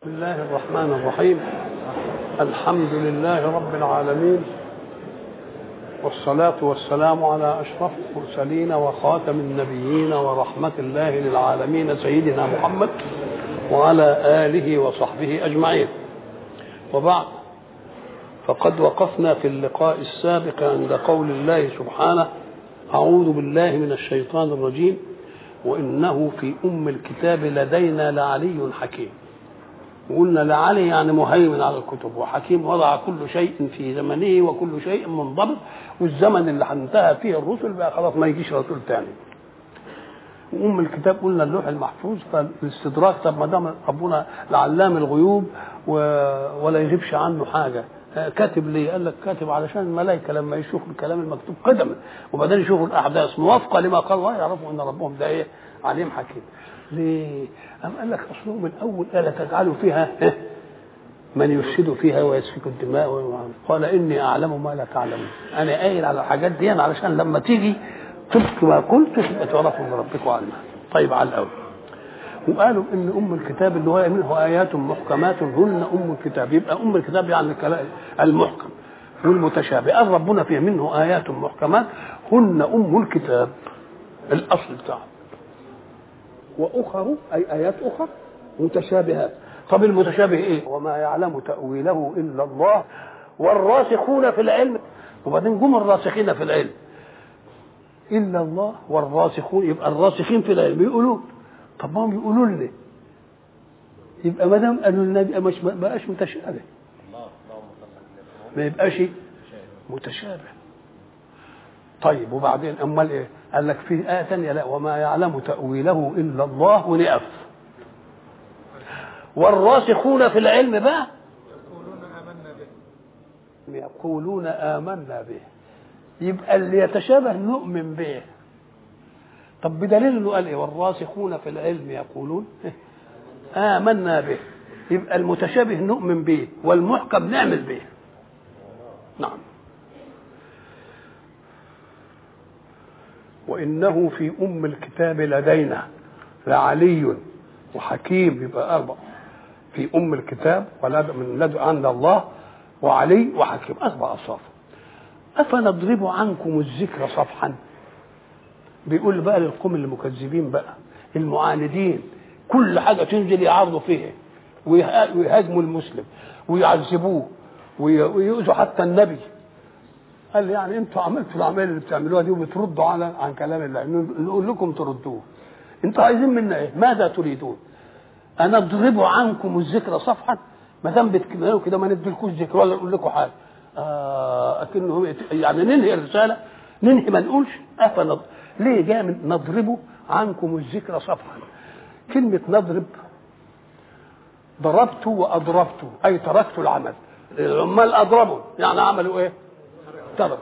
الله الرحمن الرحيم. الحمد لله رب العالمين، والصلاة والسلام على أشرف المرسلين وخاتم النبيين ورحمة الله للعالمين سيدنا محمد وعلى آله وصحبه أجمعين. وبعد، فقد وقفنا في اللقاء السابق عند قول الله سبحانه: أعوذ بالله من الشيطان الرجيم، وإنه في أم الكتاب لدينا لعلي حكيم. وقلنا لعلي يعني مهيمن على الكتب، وحكيم وضع كل شيء في زمنه وكل شيء منضبط، والزمن اللي انتهى فيه الرسل بقى خلاص ما يجيش رسول تاني. وأم الكتاب قلنا اللوح المحفوظ، فالاستدراك طب ما دام ربنا لعلام الغيوب ولا يغيبش عنه حاجة، كاتب ليه؟ قال لك كاتب علشان الملائكة لما يشوفوا الكلام المكتوب قدما وبعدين يشوفوا الأحداث موافقة لما قال الله يعرفوا أن ربهم ده إيه؟ عليم حكيم. ليه؟ أم قال لك أصله من أول آلة تجعلوا فيها من يفسد فيها ويسفك الدماء، قال إني أعلم ما لا تعلمون. أنا قايل على الحاجات دي علشان لما تيجي طبق ما قلت تبقى تعرفوا من ربكم علما. طيب على الأول، وقالوا إن أم الكتاب اللي هو منه آيات محكمات هن أم الكتاب، يبقى أم الكتاب يعني المحكم والمتشابه. قال ربنا فيه منه آيات محكمات هن أم الكتاب الأصل بتاعه، وأخر أي آيات أخر متشابهات. طب المتشابه إيه؟ وما يعلم تأويله إلا الله والراسخون في العلم. وبعدين جم الراسخين في العلم إلا الله والراسخون، يبقى الراسخين في العلم يقولون. طب ما هم يقولوا لنا، يبقى ما دام قالوا لنا يبقى مش بقاش متشابه، ما يبقاش متشابه. طيب وبعدين امال ايه؟ قال لك في آية ثانية لا، وما يعلم تأويله إلا الله ونقف. والراسخون في العلم بقى يقولون آمنا به. يبقى اللي يتشابه نؤمن به. طب بدليل انه قال ايه؟ والراسخون في العلم يقولون آمنا به. يبقى المتشابه نؤمن به والمحكم نعمل به. نعم. وإنه في أم الكتاب لدينا لعلي وحكيم. يبقى أربع في أم الكتاب من لدن عند الله وعلي وحكيم، أربع أصناف. أفنضرب عنكم الذكر صفحا. بيقول بقى للقوم المكذبين بقى المعاندين، كل حاجة تنزل يعارضوا فيها ويهاجموا المسلم ويعذبوه ويؤذوا حتى النبي. قال يعني انتوا عملتوا الاعمال اللي بتعملوها دي وبتردوا عن كلام الله، نقول لكم تردوه. انتوا عايزين منا ايه؟ ماذا تريدون؟ انا اضرب عنكم الذكر صفحا، ما دام بتكملوا كده ما نديلكوش ذكر ولا نقول لكم حاجه. اكنه يعني ننهي الرساله، ننهي ما نقولش. ليه جاء من نضرب عنكم الذكر صفحا؟ كلمه نضرب، ضربت واضربت اي تركت العمل. العمال اضربوا يعني عملوا ايه؟ ترك.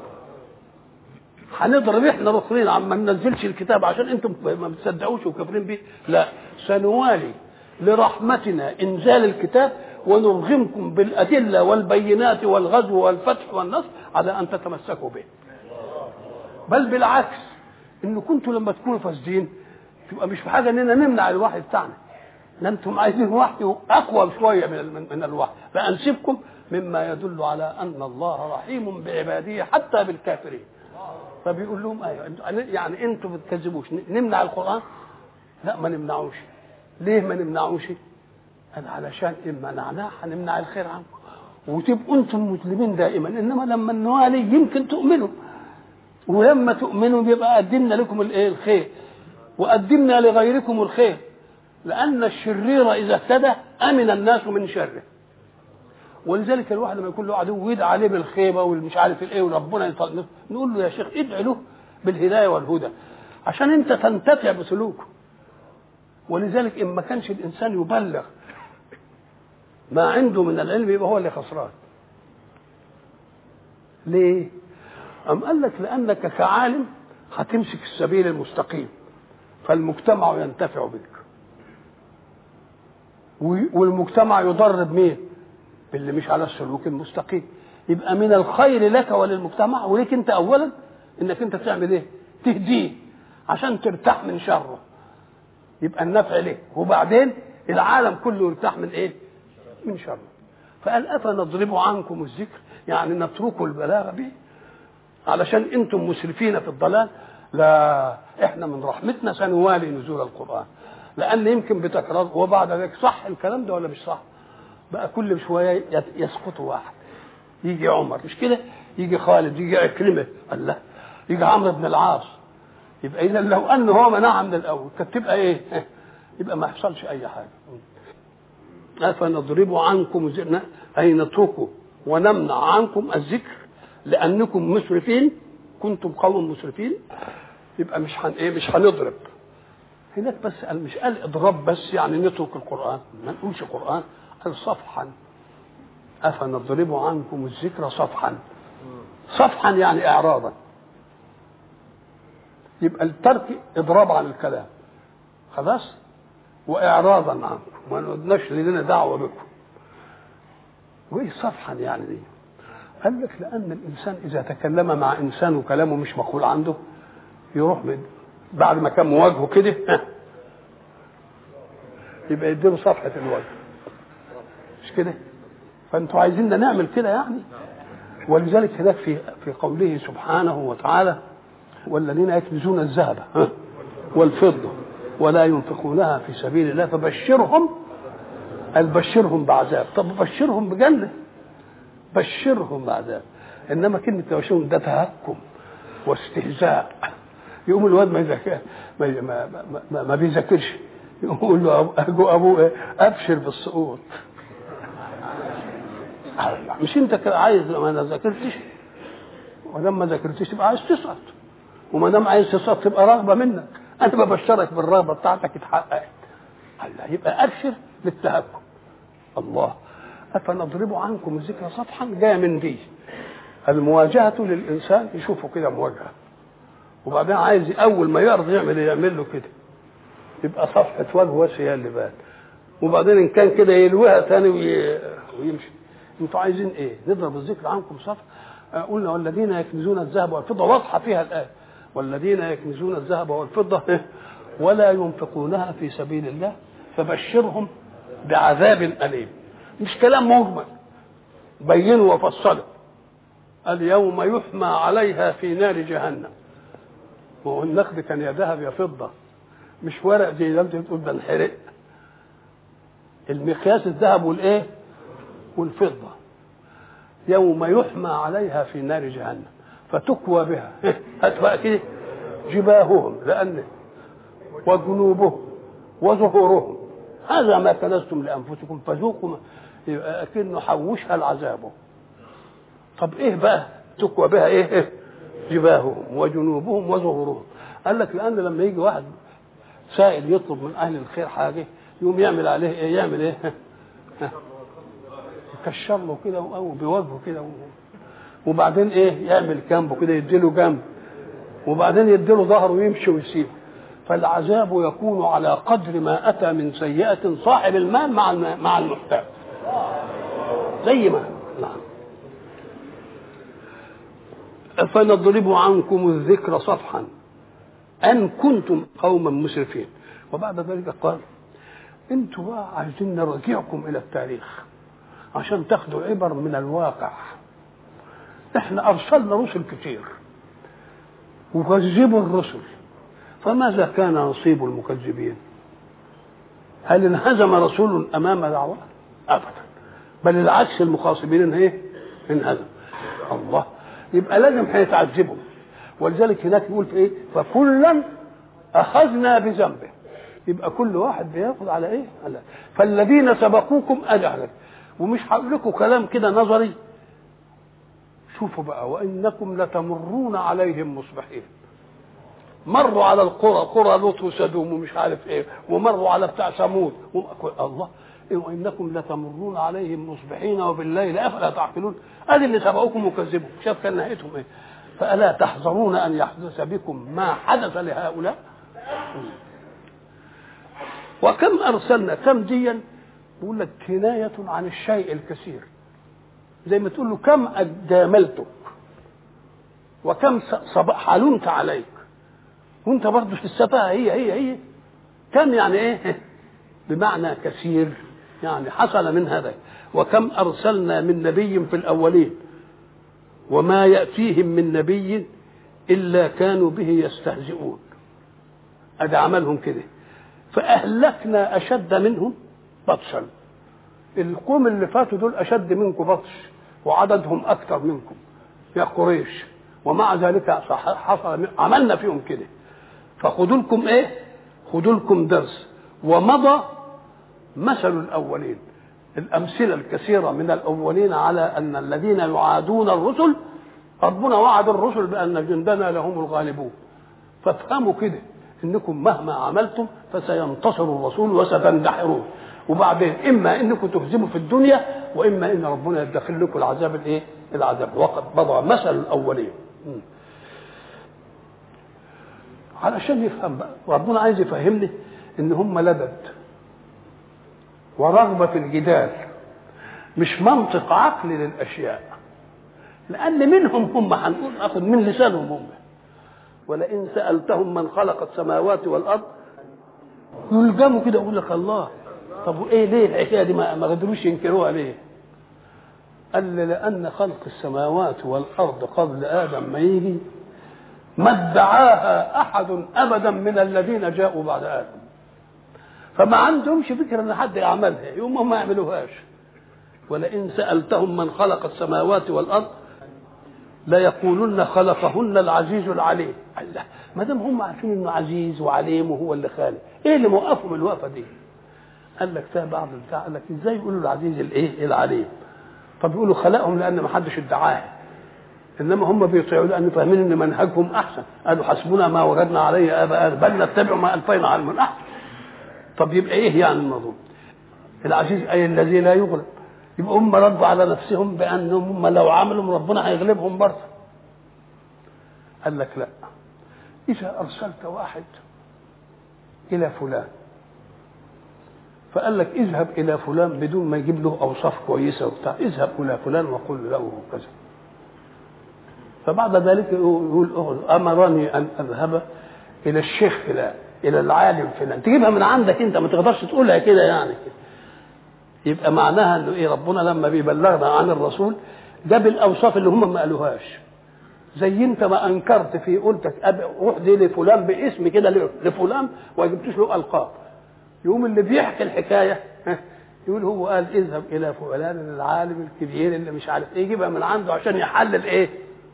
هنضرب احنا الاخرين عم ما ننزلش الكتاب عشان انتم ما بتصدقوش وكافرين بيه؟ لا، سنوالي لرحمتنا انزال الكتاب ونرغمكم بالادله والبينات والغزو والفتح والنصر على ان تتمسكوا به. بل بالعكس، ان كنتوا لما تكونوا فاسدين تبقى مش في حاجه اننا نمنع الوحي بتاعنا، انتم عايزين وحي اقوى شويه من الوحي، فانسبكم مما يدل على ان الله رحيم بعباده حتى بالكافرين. فبيقول لهم يعني انتم بتكذبوش نمنع القران؟ لا ما نمنعوش. ليه ما نمنعوش؟ قال علشان ان منعناه هنمنع الخير عنكم وتبقوا انتم مسلمين دائما، انما لما نوالي يمكن تؤمنوا، ولما تؤمنوا بيبقى قدمنا لكم الايه؟ الخير، وقدمنا لغيركم الخير. لان الشرير اذا اهتدى امن الناس من شره. ولذلك الواحد لما يكون له عدو ويدعى عليه بالخيبه والمش عارف الايه وربنا نقول له يا شيخ ادعي له بالهدايه والهدى عشان انت تنتفع بسلوكه. ولذلك ان ما كانش الانسان يبلغ ما عنده من العلم يبقى هو اللي خسران. ليه؟ أم قال لك لأنك كعالم هتمسك السبيل المستقيم فالمجتمع ينتفع بك، والمجتمع يضرب مين؟ باللي مش على السلوك المستقيم. يبقى من الخير لك وللمجتمع وليك انت اولا انك انت تعمل ايه؟ تهديه عشان ترتاح من شره، يبقى النفع لك، وبعدين العالم كله يرتاح من ايه؟ من شر. فقال أفنضرب عنكم الذكر، يعني نتركوا البلاغ به علشان انتم مسرفين في الضلال؟ لا، احنا من رحمتنا سنوالي نزول القرآن، لأن يمكن بتكرار وبعد ذلك صح الكلام ده ولا مش صح؟ بقى كل شوية يسقط واحد، يجي عمر مش كده، يجي خالد، يجي عكرمة، الله، يجي عمرو بن العاص. يبقى إذا لو أنه هو منعها من الأول كانت تبقى إيه؟ يبقى ما يحصلش أي حاجة. أفنضرب عنكم أي نتركه ونمنع عنكم الذكر لأنكم مسرفين، كنتم قوم مسرفين. يبقى مش هنضرب هناك، بس قال مش قال اضراب بس يعني نترك القرآن، ما نقولش قرآن، قال صفحا. أفنضرب عنكم الذكر صفحا، صفحا يعني إعراضا. يبقى الترك إضراب عن الكلام خلاص، وإعراضا عنكم، ما نقولناش لنا دعوة بكم. وإيه صفحا يعني دي؟ قال لك لأن الإنسان إذا تكلم مع إنسان وكلامه مش مقبول عنده يروح بعد ما كان مواجهه كده يبقى يديله صفحة الوجه، مش كده؟ فأنتوا عايزيننا نعمل كده يعني. ولذلك هناك في قوله سبحانه وتعالى والذين يكنزون الذهب والفضة ولا ينفقونها في سبيل الله فبشرهم، البشرهم بعذاب. طب بشرهم بجنة، بشرهم بعذاب. انما كلمه تبشرهم ده تهكم واستهزاء. يقوم الواد ما بيذاكرش، يقول له ابوه ابشر بالسقوط. مش انت عايز لما انا ذاكرتش، ولما ذاكرتش تبقى عايز تسقط، وما دام عايز تسقط تبقى رغبه منك. انا ببشرك بالرغبه بتاعتك اتحققت. يبقى ابشر للتهكم. الله، أفنضرب عنكم الذكر صفحا جاء من دي المواجهة للإنسان، يشوفه كده مواجهة، وبعدين عايز أول ما يعرض يعمل له كده، يبقى صفحة وجه وشي اللي بان، وبعدين إن كان كده يلوها ثاني ويمشي. أنتوا عايزين إيه؟ نضرب الذكر عنكم صفحا. قلنا والذين يكنزون الذهب والفضة، واضحة فيها الآية، والذين يكنزون الذهب والفضة ولا ينفقونها في سبيل الله فبشرهم بعذاب أليم. مش كلام مجمل، بينه وفصله. اليوم يحمى عليها في نار جهنم. وهو النقد كان يا ذهب يا فضة، مش ورق زي ما انت بتقول ده انحرق. المقياس الذهب والايه والفضة. يوم يحمى عليها في نار جهنم فتكوى بها هتبقى كده جباههم لأنه وجنوبهم وظهورهم، هذا ما كنزتم لأنفسكم فذوقوا. يبقى أكنه حوشها العذاب. طب إيه بقى تكوى بها؟ إيه؟ جباههم وجنوبهم وظهورهم. قال لك لأن لما يجي واحد سائل يطلب من أهل الخير حاجة يقوم يعمل عليه إيه؟ يعمل إيه؟ يكشر له كده أو بوجهه كده، وبعدين إيه؟ يعمل جنبه كده، يديله جنب، وبعدين يديله ظهره ويمشي ويسيبه. فالعذاب يكون على قدر ما أتى من سيئة صاحب المال مع المحتاج، زي ما نعم. فنضرب عنكم الذكر صفحا أن كنتم قوما مسرفين. وبعد ذلك قال انتوا بقى عايزين نرجعكم إلى التاريخ عشان تاخدوا عبر من الواقع. احنا أرسلنا رسل كتير وكذبوا الرسل، فماذا كان نصيب المكذبين؟ هل انهزم رسول امام دعوه؟ ابدا، بل العكس، المخاصمين ايه؟ انهزم. الله، يبقى لازم هيتعذبوا. ولذلك هناك يقول في ايه؟ فكلا اخذنا بذنبه. يبقى كل واحد بياخذ على ايه؟ على فالذين سبقوكم اجعل. ومش هقول لكم كلام كده نظري، شوفوا بقى وانكم لتمرون عليهم مصبحين. مروا على القرى، قرى لوط وسدوم ومش عارف ايه، ومروا على بتاع ثمود. الله، وانكم لتمرون عليهم مصبحين وبالليل افلا تعقلون. ادي اللي سبقوكم وكذبوا، شاف كان نهايتهم ايه. فالا تحذرون ان يحدث بكم ما حدث لهؤلاء. وكم ارسلنا، كم ديا بيقول لك كنايه عن الشيء الكثير، زي ما تقول له كم جاملتك وكم حلمت عليك، وانت برضه في السفاهه. هي كم يعني ايه؟ بمعنى كثير يعني حصل من هذا. وكم أرسلنا من نبي في الأولين وما يأتيهم من نبي إلا كانوا به يستهزئون. أدي عملهم كده. فأهلكنا أشد منهم بطشا. القوم اللي فاتوا دول أشد منكم بطش وعددهم أكثر منكم يا قريش، ومع ذلك حصل عملنا فيهم كده. فخذوا لكم إيه؟ خذوا لكم درس. ومضى مثل الأولين، الأمثلة الكثيرة من الأولين على أن الذين يعادون الرسل ربنا وعد الرسل بأن جندنا لهم الغالبون. فافهموا كده إنكم مهما عملتم فسينتصر الرسول وستندحرون، وبعدين إما إنكم تهزموا في الدنيا وإما إن ربنا يدخل لكم العذاب الإيه؟ العذاب. وقد مضى مثل الأولين. علشان يفهم بقى ربنا عايز يفهمني إن هم لدد ورغبة في الجدال، مش منطق عقلي للأشياء، لأن منهم هم هنقول أخذ من لسانهم هم. ولئن سألتهم من خلق السماوات والأرض يلجموا كده يقول لك الله. طب وإيه ليه الحكاية دي ما قدروش ينكروها ليه؟ قال لي لأن خلق السماوات والأرض قبل آدم ما يجي ما ادعاها أحد أبدا من الذين جاءوا بعد آدم، فما عندهمش فكرة ان حد يعملها يوم ما يعملوهاش. ولئن سألتهم من خلق السماوات والأرض لا يقولون خلقهن العزيز العليم. الله، ما دام هم عارفين انه عزيز وعليم وهو اللي خالق، ايه اللي موقفهم الوقفه دي؟ قال لك فيها بعض البتاع، قال لك ازاي يقولوا العزيز الايه العليم؟ طب يقولوا خلقهم لان ما حدش ادعاها، انما هم بيطيعوا لان فاهمين ان منهجهم احسن. قالوا حسبنا ما وجدنا عليه اباءنا بل نتبع ما الفينا عنه من احسن. طب يبقى ايه يعني الموضوع؟ العزيز اي الذي لا يغلب. يبقى هم ردوا على نفسهم بانهم هم لو عملوا ربنا هيغلبهم برضه. قال لك لا، اذا ارسلت واحد الى فلان فقال لك اذهب الى فلان بدون ما يجيب له اوصاف كويسه وبتاع، اذهب الى فلان وقل له كذا. فبعد ذلك يقول امرني ان اذهب الى الشيخ فلان الى العالم فلان، تجيبها من عندك انت، ما تقدرش تقولها كده يعني كده. يبقى معناها انه ايه؟ ربنا لما بيبلغنا عن الرسول جاب الاوصاف اللي هم ما قالوهاش. زي انت ما انكرت في قلتك روح دي لفلان باسم كده لفلان وما جبتش له القاب، يقوم اللي بيحكي الحكايه يقول هو قال اذهب الى فلان العالم الكبير اللي مش عارف ايه، يجيبها من عنده عشان يحلل ايه؟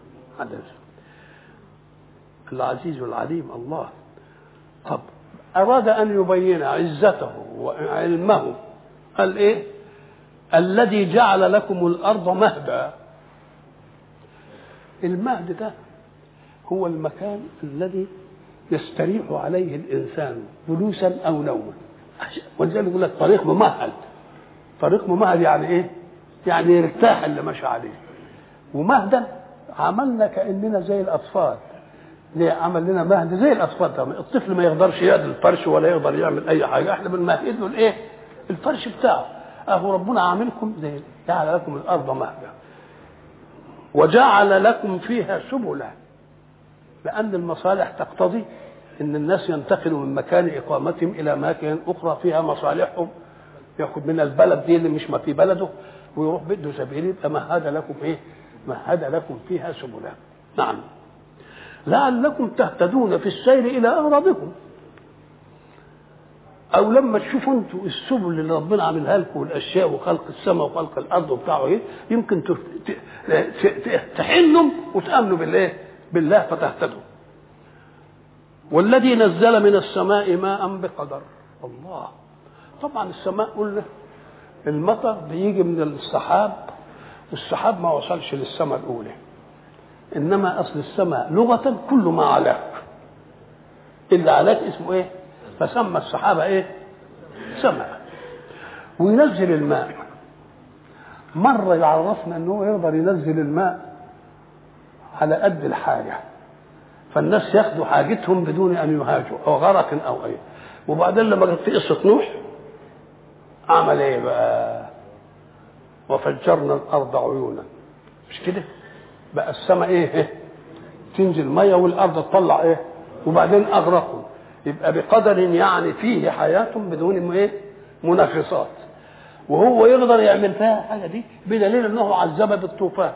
العزيز العليم الله. طب أراد أن يبين عزته وعلمه، قال إيه؟ الذي جعل لكم الأرض مهدا. المهد ده هو المكان الذي يستريح عليه الإنسان جلوسا أو نوما، ولذلك يقول لك طريق ممهد. طريق ممهد يعني إيه؟ يعني يرتاح اللي ماشي عليه. ومهدا عملنا كأننا زي الأطفال. ليه عمل لنا مهد زي الاطفال؟ طبعا الطفل ما يقدرش يقعد الفرش ولا يقدر يعمل اي حاجه، احنا بنمهد له الايه؟ الفرش بتاعه. اهو ربنا عاملكم زي جعل لكم الارض مهدا وجعل لكم فيها سبلا، لان المصالح تقتضي ان الناس ينتقلوا من مكان اقامتهم الى اماكن اخرى فيها مصالحهم، ياخذ من البلد دي اللي مش ما في بلده ويروح بده سبيل، يبقى مهد لكم ايه؟ مهد لكم فيها سبلا. نعم، لعلكم تهتدون في السير الى اغراضكم. او لما تشوفوا انتوا السبل اللي ربنا عاملها لكم والاشياء وخلق السماء وخلق الارض وبتاعه ايه، يمكن تحنوا وتامنوا بالله فتهتدوا. والذي نزل من السماء ماء بقدر. الله، طبعا السماء قلنا المطر بيجي من السحاب، والسحاب ما وصلش للسماء الاولى، انما اصل السماء لغه كل ما علاك، اللي علاك اسمه ايه؟ فسمى السحابه ايه؟ سماء. وينزل الماء، مره يعرفنا انه يقدر ينزل الماء على قد الحاجه، فالناس ياخدوا حاجتهم بدون ان يهاجوا او غرق او ايه. وبعدين لما جت في قصه نوح عمل ايه بقى؟ وفجرنا الارض عيونا، مش كده؟ بقى السماء ايه؟ تنزل ميه والارض تطلع ايه؟ وبعدين اغرقوا. يبقى بقدر يعني فيه حياه بدون ايه؟ منافسات. وهو يقدر يعمل فيها حاجه دي بدليل انه عذبها بالطوفان،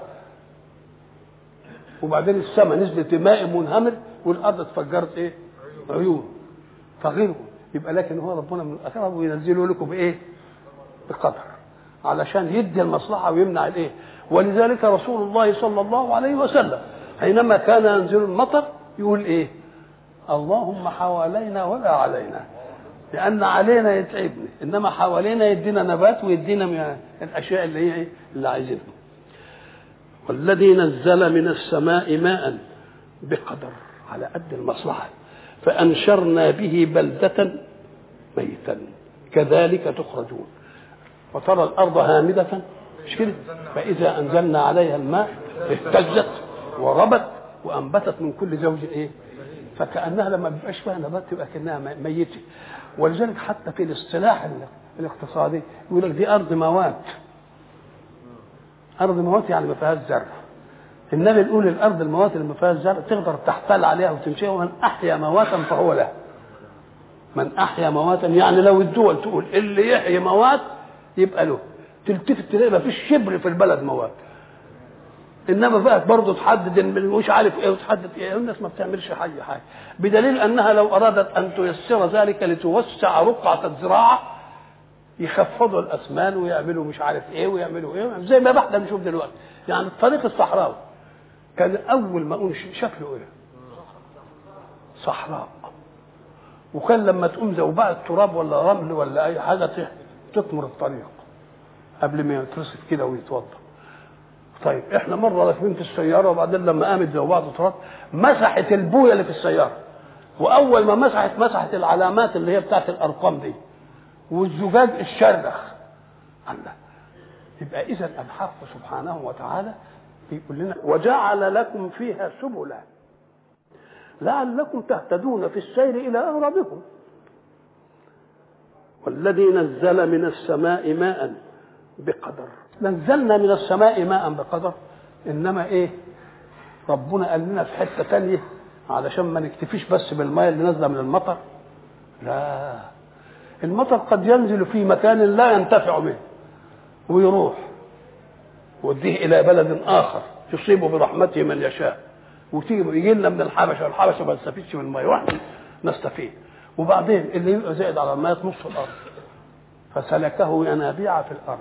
وبعدين السماء نزلت ماء منهمر والارض اتفجرت ايه؟ عيون فغيره. يبقى لكن هو ربنا من الاكرم وينزله لكم بايه؟ بقدر، علشان يدي المصلحه ويمنع الايه. ولذلك رسول الله صلى الله عليه وسلم حينما كان ينزل المطر يقول ايه؟ اللهم حوالينا ولا علينا، لان علينا يتعبني، انما حوالينا يدينا نبات ويدينا من الاشياء اللي هي ايه؟ اللي عايزينها. والذي نزل من السماء ماء بقدر، على قد المصلحه، فانشرنا به بلده ميتا كذلك تخرجون. وترى الارض هامده مش كده؟ فاذا انزلنا عليها الماء اهتزت وربت وانبتت من كل زوج ايه؟ فكانها لما بيبقاش فيها نبات تبقى كانها ميته. ولذلك حتى في الاصطلاح الاقتصادي يقول لك دي ارض موات. ارض موات يعني ما فيهاش زرع. النبي يقول الارض الموات اللي ما فيهاش زرع تقدر تحتال عليها وتمشيها، ومن احيا مواتا فهو له. من احيا مواتا يعني لو الدول تقول اللي يحيي موات يبقى له، تلتفت تلاقي ما فيش شبر في البلد موات. انما بقى برضه تحدد مش عارف ايه وتحدد ايه، الناس ما بتعملش حاجه بدليل انها لو ارادت ان تيسر ذلك لتوسع رقعه الزراعه يخفضوا الاسمان ويعملوا مش عارف ايه ويعملوا ايه، زي ما احنا بنشوف دلوقتي. يعني الطريق الصحراوي كان اول ما انشئ شكله ايه؟ صحراء، وكان لما تقوم زوبعة تراب ولا رمل ولا اي حاجه تطمر الطريق قبل ما يترصف كده ويتوضا. طيب احنا مره راكبين في السياره وبعدين لما قامت زوبعة تراب مسحت البويه اللي في السياره، واول ما مسحت العلامات اللي هي بتاعت الارقام دي والزجاج الشرخ. الله، يبقى اذا الحق سبحانه وتعالى بيقول لنا وجعل لكم فيها سبلا لعلكم تهتدون في السير الى اغراضكم. والذي نزل من السماء ماء بقدر. نزلنا من السماء ماء بقدر، انما ايه؟ ربنا قال لنا في حته ثانيه علشان ما نكتفيش بس بالماء اللي نازله من المطر. لا، المطر قد ينزل في مكان لا ينتفع منه ويروح ويوديه الى بلد اخر يصيب برحمته من يشاء، وتيجي يجي لنا من الحبشه والحبشه ما تستفيدش من الماء واحنا نستفيد. وبعدين اللي يبقى زائد على الماء نص الارض فسلكه ينابيع في الارض.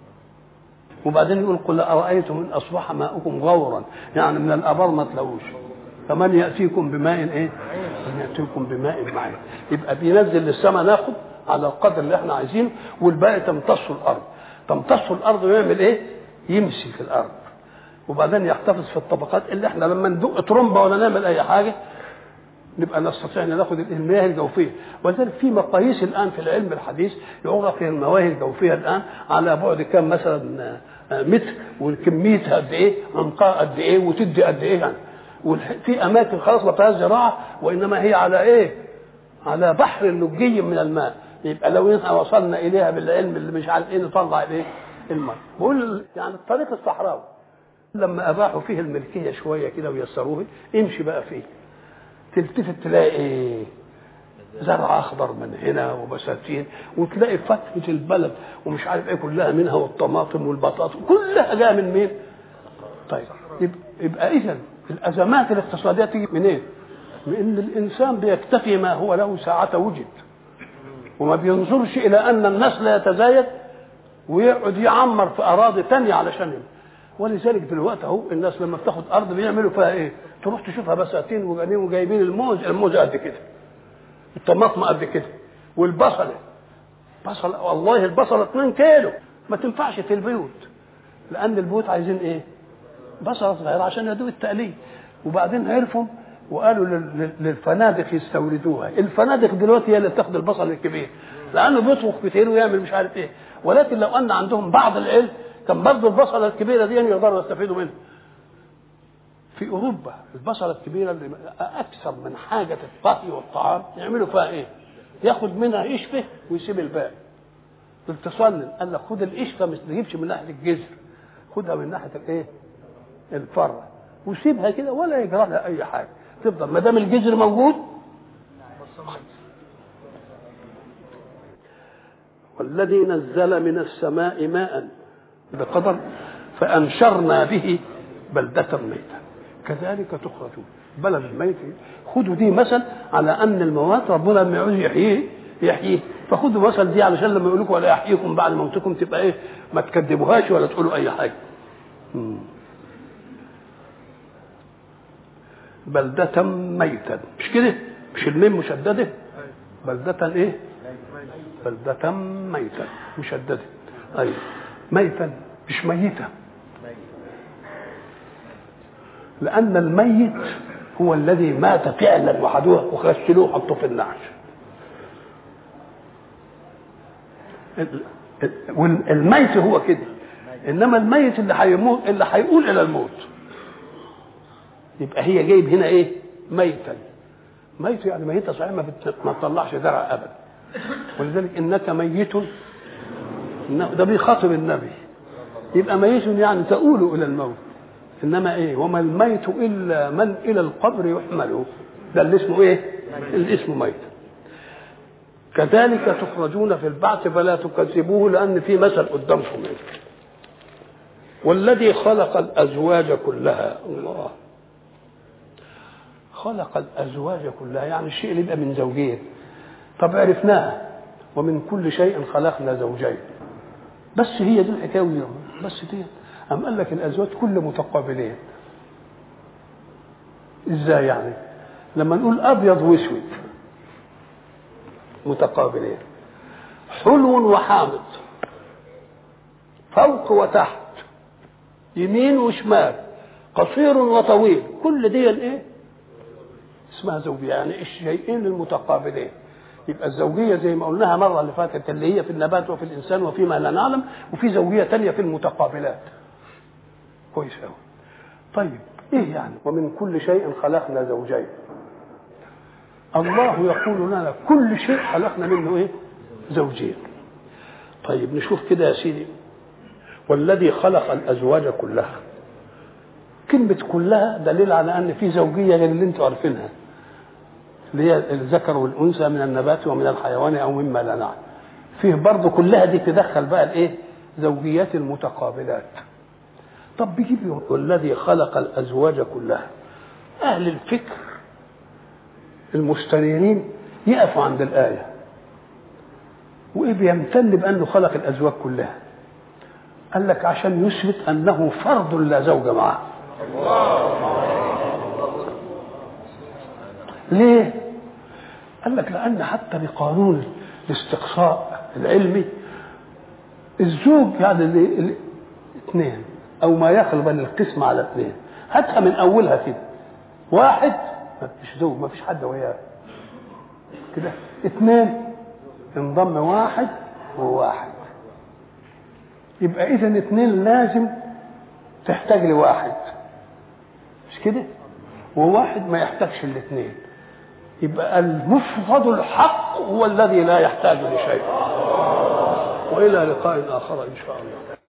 وبعدين يقول قل ارايتم ان اصبح ماؤكم غورا، يعني من الابار ما تلاقوش، فمن ياتيكم بماء ايه؟ من ياتيكم بماء معين. يبقى بينزل للسماء ناخد على القدر اللي احنا عايزينه، والباقي تمتص الارض. تمتص الارض ويعمل ايه؟ يمشي في الارض، وبعدين يحتفظ في الطبقات اللي احنا لما ندق ترمبه ولا نعمل اي حاجه نبقى نستطيع ان ناخد المياه الجوفيه. ولذلك في مقاييس الان في العلم الحديث يعرف المياه الجوفيه الان على بعد كام مثلا متر، وكميتها قد ايه، عمقها قد ايه، وتدي قد ايه يعني. وفي اماكن خلاص ما فيهاش زراعه وانما هي على ايه؟ على بحر لجي من الماء. يبقى لو احنا وصلنا اليها بالعلم اللي مش عارف ايه نطلع الايه؟ الماء. بقول يعني الطريق الصحراوي لما اباحوا فيه الملكيه شويه كده ويسروه، امشي بقى فيه تلتفت تلاقي ايه؟ زرع اخضر من هنا وبساتين، وتلاقي فتحه البلد ومش عارف ايه كلها منها، والطماطم والبطاطا كلها جايه من مين؟ طيب يبقى اذا الازمات الاقتصاديه تيجي منين؟ من ان الانسان بيكتفي ما هو له ساعه وجد، وما بينظرش الى ان النسل يتزايد ويقعد يعمر في اراضي ثانيه علشان يبقى. ولذلك دلوقتي اهو الناس لما بتاخد ارض بيعملوا فيها ايه؟ تروح تشوفها بساتين وجايبين وجايبين الموز قد كده، الطماطم قد كده، والبصله والله البصله 2 كيلو ما تنفعش في البيوت، لان البيوت عايزين ايه؟ بصله صغيره عشان يدوب التقليد. وبعدين عرفوا وقالوا للفنادق يستوردوها. الفنادق دلوقتي هي اللي بتاخد البصل الكبير لانه بيطبخ كتير ويعمل مش عارف ايه. ولكن لو ان عندهم بعض العلم كان برضه البصله الكبيره دي يقدروا يستفيدوا منها. في اوروبا البصله الكبيره اللي اكثر من حاجه الطهي والطعام يعملوا فيها ايه؟ ياخد منها قشفه ويسيب الباقي. التصنن قال لك خد القشفه ما تجيبش من ناحيه الجذر، خدها من ناحيه الايه؟ الفرع، وسيبها كده ولا يجرى لها اي حاجه، تفضل ما دام الجذر موجود. والذي نزل من السماء ماء بقدر فأنشرنا به بلدة ميتا كذلك تخرجون. بلد الميت خدوا دي مثل على أن الموات ربنا لما يعوز يحييه فخدوا مثل دي علشان لما يقول لكم ولا يحييكم بعد موتكم تبقى ايه ما تكذبوهاش ولا تقولوا اي حاجه. بلدة ميتا مش كده؟ مش الميم مشدده؟ بلدة ايه؟ بلدة ميتا مشدده. ايوه ميتا مش ميتا، لأن الميت هو الذي مات فعلا وحدوه وغسلوه وحطوه في النعش. والميت هو كده، انما الميت اللي هيموت اللي هيقول الى الموت. يبقى هي جايب هنا ايه؟ ميتا. ميت يعني ميتة صحيح ما تطلعش درع ابدا. ولذلك انك ميت ده بيخاطب النبي، يبقى ميت يعني تقول الى الموت. انما ايه؟ وما الميت الا من الى القبر يحمله، ده اللي اسمه ايه؟ اللي اسمه ميت. كذلك تخرجون في البعث فلا تكذبوه لأن في مثل قدامكم. والذي خلق الأزواج كلها، الله خلق الأزواج كلها يعني الشيء اللي يبقى من زوجين. طب عرفناها ومن كل شيء خلقنا زوجين، بس هي دي الحكاية بس دي. أم قال لك الأزواج كل متقابلين. إزاي يعني؟ لما نقول أبيض وأسود متقابلين، حلو وحامض، فوق وتحت، يمين وشمال، قصير وطويل، كل دي الايه؟ اسمها زوجيه، يعني الشيئين المتقابلين. يبقى الزوجيه زي ما قلناها مره اللي فاتت اللي هي في النبات وفي الانسان وفيما لا نعلم، وفي زوجيه ثانيه في المتقابلات. كويس قوي. طيب ايه يعني ومن كل شيء خلقنا زوجين؟ الله يقول لنا كل شيء خلقنا منه ايه؟ زوجين. طيب نشوف كده يا سيدي. والذي خلق الازواج كلها، كلمه كلها دليل على ان في زوجيه غير اللي انتم عارفينها، اللي هي الذكر والانثى من النبات ومن الحيوان او مما لا نعلم. فيه برضه كلها دي تدخل بقى الايه؟ زوجيات المتقابلات. طب بيجيب والذي خلق الازواج كلها. اهل الفكر المستنيرين يقفوا عند الآية وإيه بيمتن بأنه خلق الأزواج كلها. قال لك عشان يثبت أنه فرد لا زوج معه. ليه؟ قال لك لأن حتى بقانون الاستقصاء العلمي الزوج يعني اثنين أو ما يخلق القسم على اثنين. هاتها من أولها كده، واحد مش زوج ما فيش حد وياه كده، اثنين انضم واحد وواحد، يبقى اذا اثنين لازم تحتاج لواحد مش كده، وواحد ما يحتاجش الاثنين. يبقى المفرد الحق هو الذي لا يحتاج لشيء. والى لقاء اخر ان شاء الله.